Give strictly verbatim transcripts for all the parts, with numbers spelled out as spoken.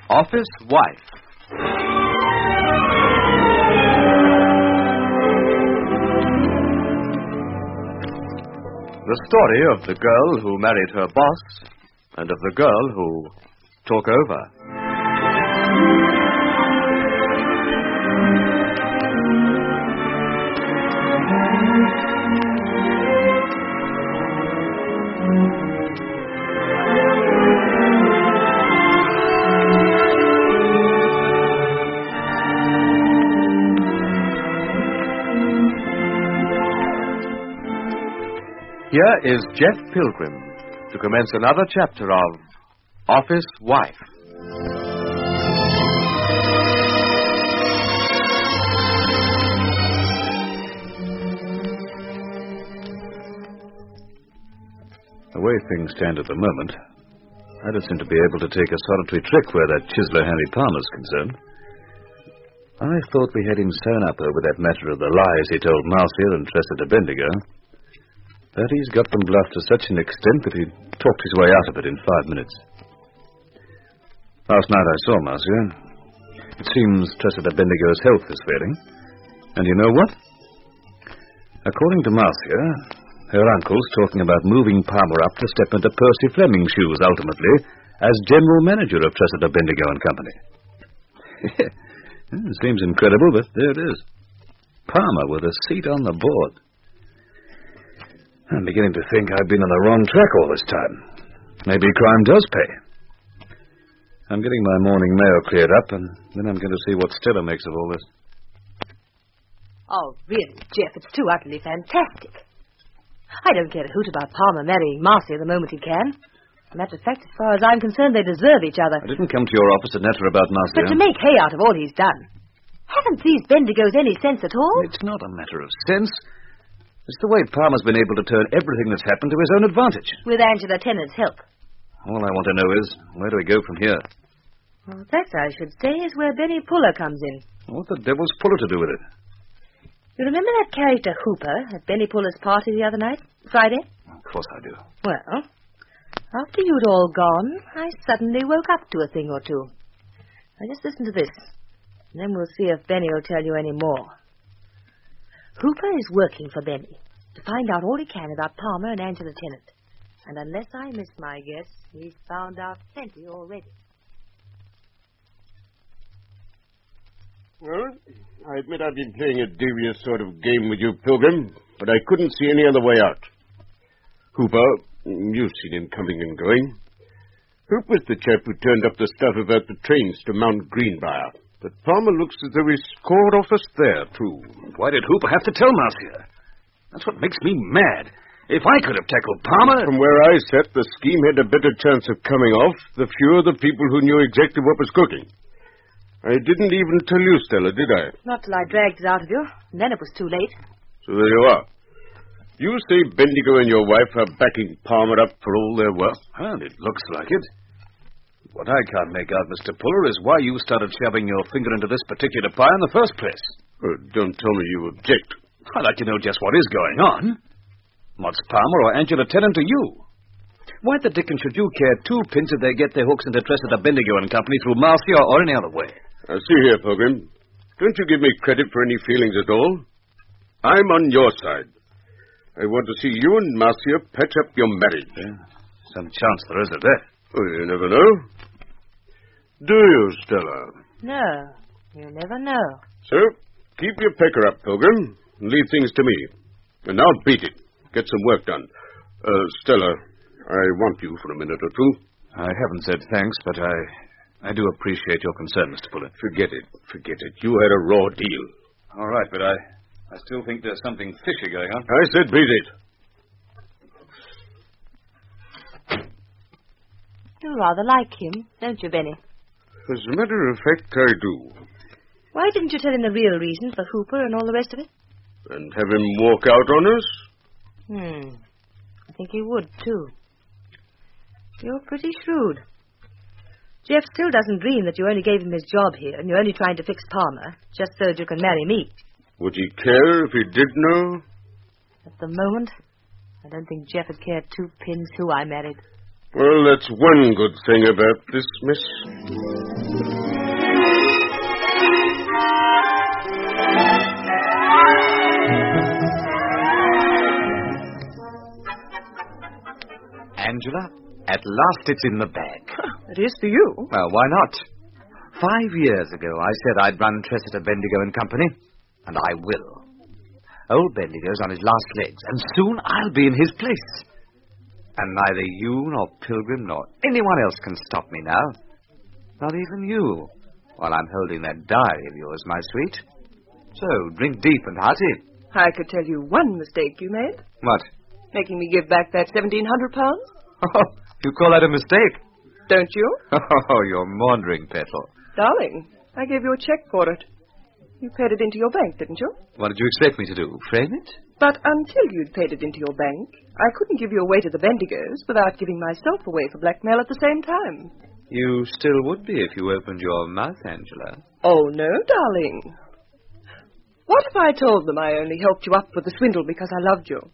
Office Wife. The story of the girl who married her boss and of the girl who took over. Here is Jeff Pilgrim to commence another chapter of Office Wife. The way things stand at the moment, I don't seem to be able to take a solitary trick where that chiseler Henry Palmer's concerned. I thought we had him sewn up over that matter of the lies he told Marcia and Tressa Bendigo. But he's got them bluffed to such an extent that he talked his way out of it in five minutes. Last night I saw Marcia. It seems Tressa Bendigo's health is failing. And you know what? According to Marcia, her uncle's talking about moving Palmer up to step into Percy Fleming's shoes, ultimately, as general manager of Tressa Bendigo and Company. It seems incredible, but there it is. Palmer with a seat on the board. I'm beginning to think I've been on the wrong track all this time. Maybe crime does pay. I'm getting my morning mail cleared up, and then I'm going to see what Stella makes of all this. Oh, really, Jeff, it's too utterly fantastic. I don't care a hoot about Palmer marrying Marcia the moment he can. Matter of fact, as far as I'm concerned, they deserve each other. I didn't come to your office and natter about Marcia. But to make hay out of all he's done. Haven't these Bendigos any sense at all? It's not a matter of sense. It's the way Palmer's been able to turn everything that's happened to his own advantage. With Angela Tennant's help. All I want to know is, where do we go from here? Well, that, I should say, is where Benny Puller comes in. What the devil's Puller to do with it? You remember that character Hooper at Benny Puller's party the other night? Friday? Of course I do. Well, after you'd all gone, I suddenly woke up to a thing or two. Now, just listen to this. And then we'll see if Benny will tell you any more. Hooper is working for Benny to find out all he can about Palmer and Angela Tennant. And unless I miss my guess, he's found out plenty already. Well, I admit I've been playing a devious sort of game with you, Pilgrim, but I couldn't see any other way out. Hooper, you've seen him coming and going. Hooper's the chap who turned up the stuff about the trains to Mount Greenbrier. But Palmer looks as though he scored off us there, too. Why did Hooper have to tell Marcia? That's what makes me mad. If I could have tackled Palmer... From where I sat, the scheme had a better chance of coming off, the fewer the people who knew exactly what was cooking. I didn't even tell you, Stella, did I? Not till I dragged it out of you, and then it was too late. So there you are. You say Bendigo and your wife are backing Palmer up for all they're worth? Well, it looks like it. What I can't make out, Mister Puller, is why you started shoving your finger into this particular pie in the first place. Oh, don't tell me you object. I'd like to know just what is going on. What's Palmer or Angela Tennant to you? Why the dickens should you care two pins if they get their hooks into Tressa Bendigo and Company through Marcia or any other way? Now, see here, Pilgrim. Don't you give me credit for any feelings at all. I'm on your side. I want to see you and Marcia patch up your marriage. Yeah, some chance there is of that. Oh, you never know. Do you, Stella? No, you never know. So, keep your pecker up, Pilgrim, and leave things to me. And now beat it. Get some work done. Uh, Stella, I want you for a minute or two. I haven't said thanks, but I I do appreciate your concern, Mister Puller. Forget it. Forget it. You had a raw deal. All right, but I, I still think there's something fishy going on. I said beat it. You rather like him, don't you, Benny? As a matter of fact, I do. Why didn't you tell him the real reason for Hooper and all the rest of it? And have him walk out on us? Hmm. I think he would, too. You're pretty shrewd. Jeff still doesn't dream that you only gave him his job here and you're only trying to fix Palmer just so that you can marry me. Would he care if he did know? At the moment, I don't think Jeff would care two pins who I married. Well, that's one good thing about this, miss. Angela, at last it's in the bag. It is for you. Well, why not? Five years ago, I said I'd run Tressiter, Bendigo and Company, and I will. Old Bendigo's on his last legs, and soon I'll be in his place. And neither you nor Pilgrim nor anyone else can stop me now. Not even you, while I'm holding that diary of yours, my sweet. So, drink deep and hearty. I could tell you one mistake you made. What? Making me give back that seventeen hundred pounds. Oh, you call that a mistake? Don't you? Oh, you're maundering, Petal. Darling, I gave you a check for it. You paid it into your bank, didn't you? What did you expect me to do, frame it? But until you'd paid it into your bank, I couldn't give you away to the Bendigos without giving myself away for blackmail at the same time. You still would be if you opened your mouth, Angela. Oh, no, darling. What if I told them I only helped you up with the swindle because I loved you?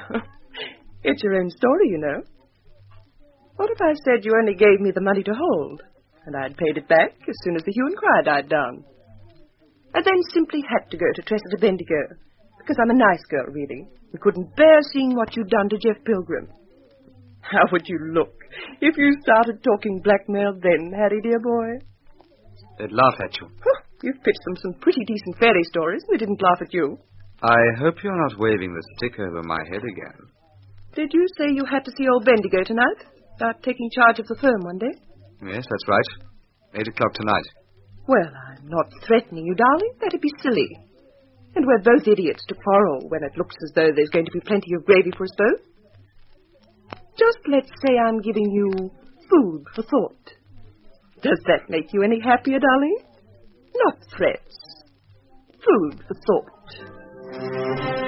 It's your own story, you know. What if I said you only gave me the money to hold, and I'd paid it back as soon as the hue and cry died down? I then simply had to go to Tressiter Bendigo, because I'm a nice girl, really. We couldn't bear seeing what you'd done to Jeff Pilgrim. How would you look if you started talking blackmail then, Harry, dear boy? They'd laugh at you. Huh, you've pitched them some pretty decent fairy stories, and they didn't laugh at you. I hope you're not waving the stick over my head again. Did you say you had to see old Bendigo tonight? About taking charge of the firm one day? Yes, that's right. Eight o'clock tonight. Well, I'm not threatening you, darling. That'd be silly. And we're both idiots to quarrel when it looks as though there's going to be plenty of gravy for us both. Just let's say I'm giving you food for thought. Does that make you any happier, darling? Not threats. Food for thought.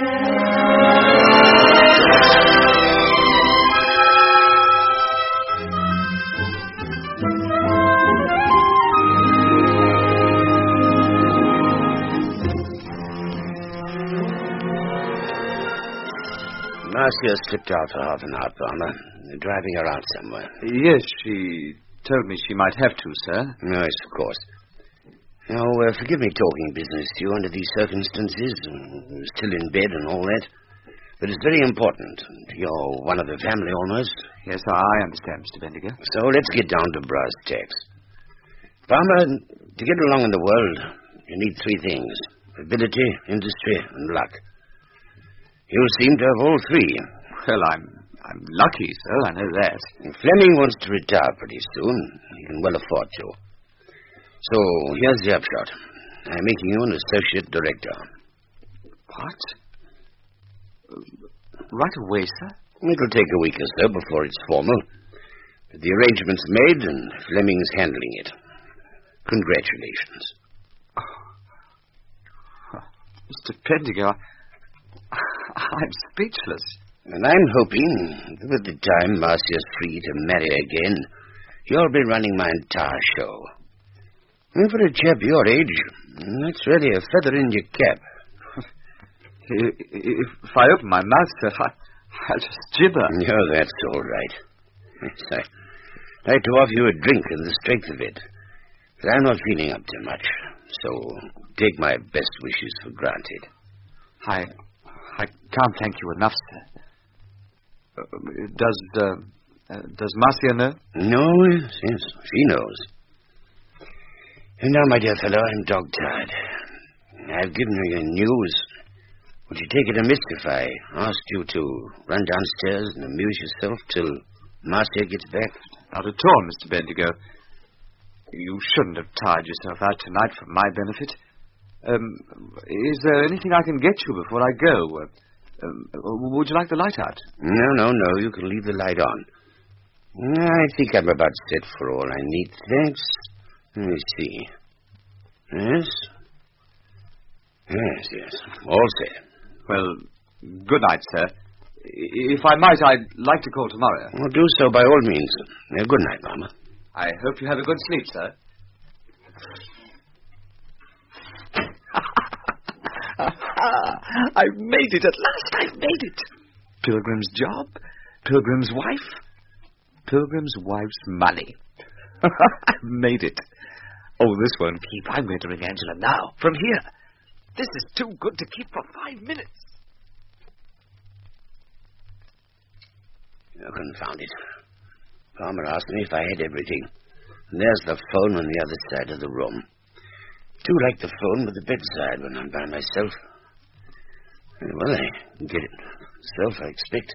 Marcia slipped out for half an hour, Palmer. They're driving her out somewhere. Yes, she told me she might have to, sir. Yes, of course. Now, uh, forgive me talking business to you under these circumstances. I'm still in bed and all that. But it's very important. You're one of the family almost. Yes, I understand, Mister Bendigo. So let's get down to brass tacks. Palmer, to get along in the world, you need three things. Ability, industry, and luck. You seem to have all three. Well, I'm I'm lucky, sir. I know that. Fleming wants to retire pretty soon. He can well afford to. So, here's the upshot. I'm making you an associate director. What? Right away, sir? It'll take a week or so before it's formal. But the arrangement's made, and Fleming's handling it. Congratulations. Oh. Mister Bendigo, I'm speechless. And I'm hoping that at the time Marcia's free to marry again, you'll be running my entire show. And for a chap your age, that's really a feather in your cap. If I open my mouth, sir, I, I'll just gibber. No, that's all right. Yes, I'd like to offer you a drink in the strength of it. But I'm not feeling up to much, so take my best wishes for granted. I... I can't thank you enough, sir. Uh, does, uh, uh, does Marcia know? No, yes, yes, she knows. And now, my dear fellow, I'm dog-tired. I've given her your news. Would you take it amiss if I asked you to run downstairs and amuse yourself till Marcia gets back? Not at all, Mister Bendigo. You shouldn't have tired yourself out tonight for my benefit. Um, is there anything I can get you before I go? Uh, um, would you like the light out? No, no, no. You can leave the light on. I think I'm about set for all I need. Thanks. Let me see. Yes? Yes, yes. All set. Well, good night, sir. If I might, I'd like to call tomorrow. Well, do so by all means. Uh, good night, Mama. I hope you have a good sleep, sir. I've made it at last. I've made it. Pilgrim's job, Pilgrim's wife, Pilgrim's wife's money. I've made it. Oh, this won't keep. I'm going to ring Angela now, from here. This is too good to keep for five minutes. Oh, confound it. Palmer asked me if I had everything. And there's the phone on the other side of the room. Too like the phone with the bedside when I'm by myself. Well, I get it myself, I expect.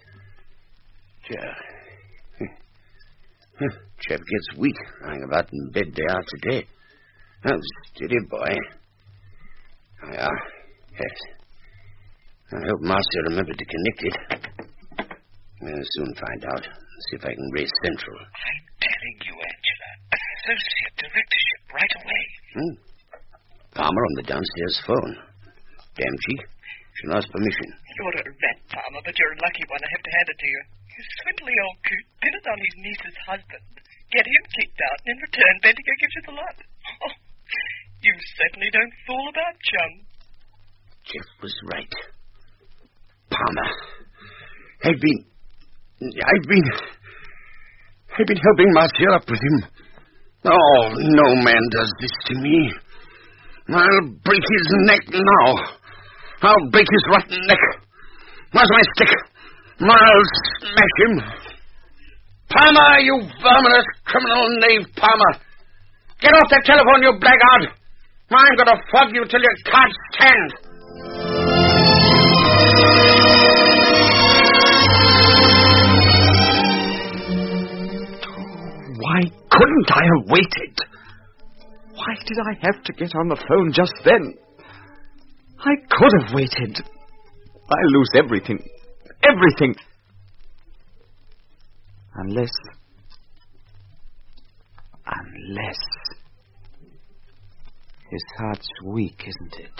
Yeah. Chap gets weak, lying about in bed day after day. Oh, steady, boy. Oh, yeah. Yes. I hope Marcia remembered to connect it. I'll soon find out. See if I can raise Central. I'm telling you, Angela. Associate directorship right away. Hmm. Palmer on the downstairs phone. Damn cheek. She'll ask permission. You're a rat, Palmer, but you're a lucky one. I have to hand it to you. You swindly old coot. Pin it on his niece's husband. Get him kicked out, and in return, Bendigo gives you the lot. Oh, you certainly don't fool about, chum. Jeff was right. Palmer. I've been... I've been... I've been helping Marcia up with him. Oh, no man does this to me. I'll break his neck now. I'll break his rotten neck. Where's my stick? I'll smash him. Palmer, you verminous criminal knave, Palmer. Get off the telephone, you blackguard. I'm going to flog you till you can't stand. Why couldn't I have waited? Why did I have to get on the phone just then? I could have waited. I lose everything. Everything. Unless... Unless... His heart's weak, isn't it?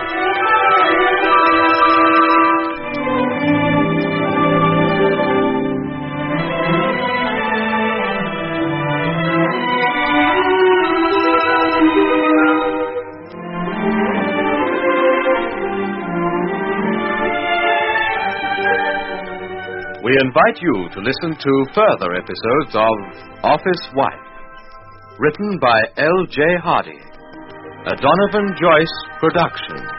We invite you to listen to further episodes of Office Wife, written by L J Hardy, a Donovan Joyce production.